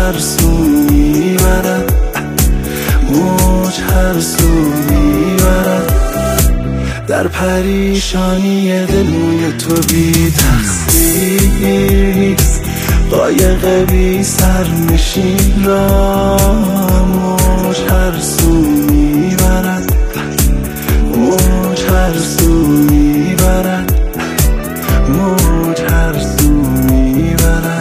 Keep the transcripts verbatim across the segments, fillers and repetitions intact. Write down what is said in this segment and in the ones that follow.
هر سو میبرد، موج هر سو میبرد. در پریشانی دلوی تو بی تقصیر نیست، قایق بی سرنشین را موج هر سو میبرد، موج هر سو میبرد، موج هر سو میبرد.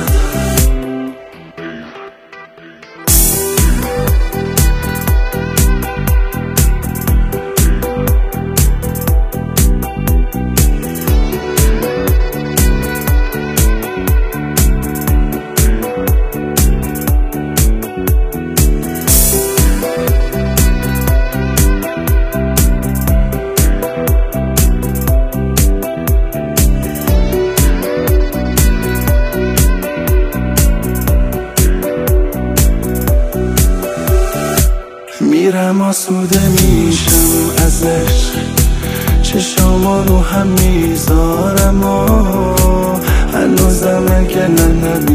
میرم آسوده میشم ازش، چشامو رو هم میذارم و هنوزم اگه نه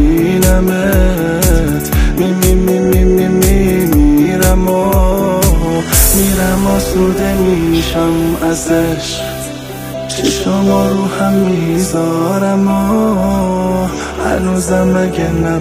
نبینمت می می می می می می میرم و میرم آسوده میشم ازش، چشامو رو هم میذارم و هنوزم اگه نه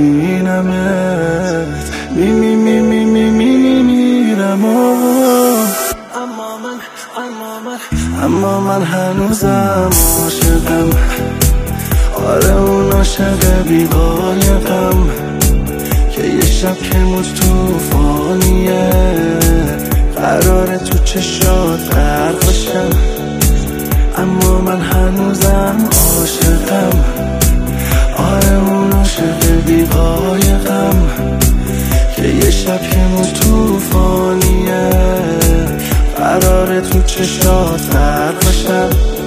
ببینمت می می می می می می میرم و اما من اما من اما من هنوزم عاشقم. آره اون عاشق بی قایقم که یه شب که موج توفانیه قراره تو چشات غرق بشم. اما من هنوزم عاشقم، آره اون عاشق بی قایقم که یه شب که موج توفانیه قراره تو چشات غرق بشم.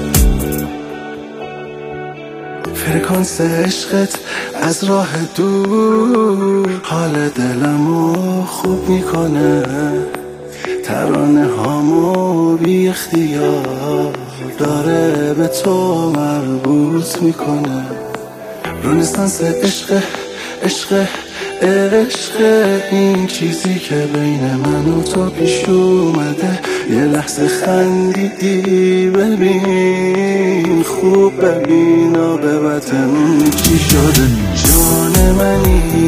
فرکانس عشقت از راه دور حال دلمو خوب میکنه، ترانه هامو بی اختیار داره به تو مربوط میکنه. رنسانس عشق عشق عشق این چیزی که بین من و تو پیش اومده. یه لحظه خندیدی ببین خوب ببین و به وطن چی شده. جان منی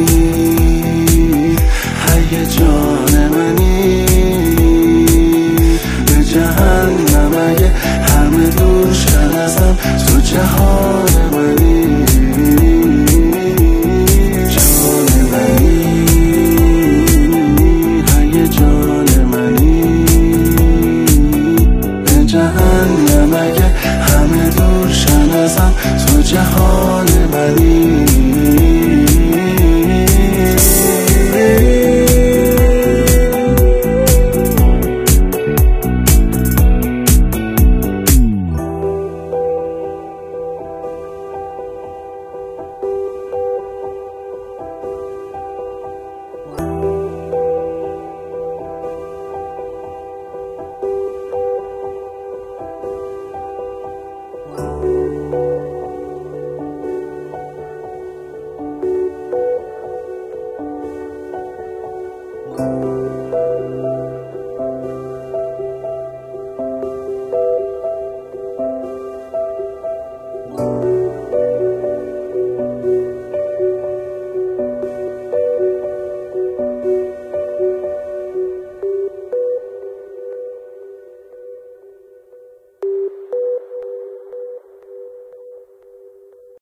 هی جان منی به جهنم اگه همه دور شن ازم تو جهان منی. جهنم اگه همه دور شن ازم تو جهان منی. Thank you.